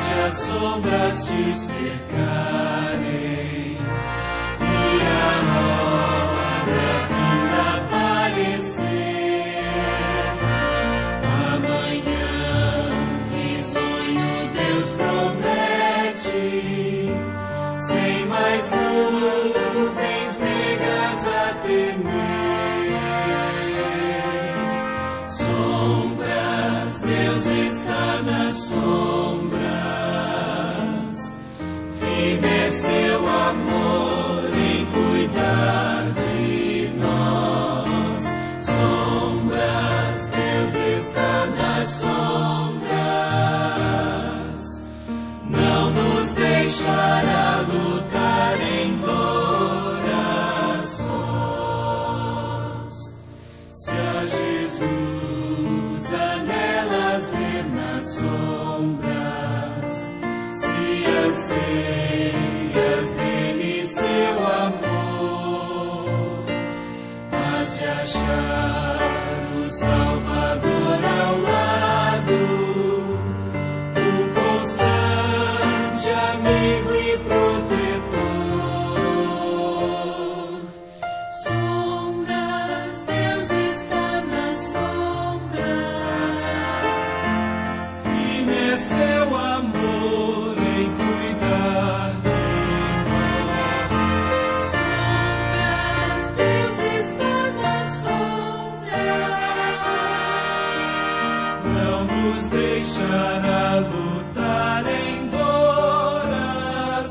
as sombras te cercarem e a hora vinda aparecer. Amanhã, risonho, Deus promete, sem mais nuvens negras a temer. Sombras, Deus está nas sombras. Firme é seu amor em cuidar de nós. Sombras, Deus está nas sombras. Não nos deixará lutar em dor a sós. Se a Jesus anelas ver nas sombras, se anseias dele seu amor, hás de achar o Salvador ao lado, o constante amigo e protetor. Sombras, Deus está nas sombras. Firme é seu amor em cuidar de nós. Sombras, Deus está nas sombras. Não nos deixará lutar em dor a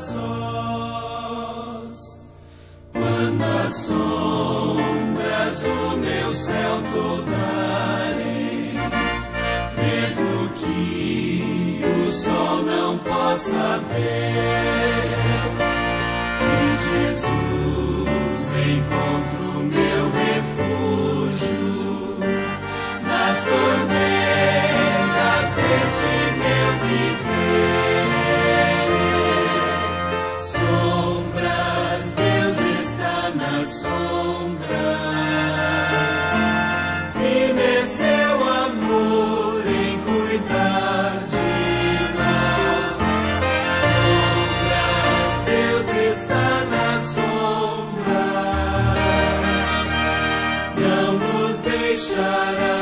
sós. Quando as sombras o meu céu tocarem, mesmo que o sol não possa ver, em Jesus encontro meu refúgio, nas tormentas deste meu viver. Sombras, Deus está nas sombras. Firme é seu amor em cuidar de nós. Sombras, Deus está nas sombras. Não nos deixará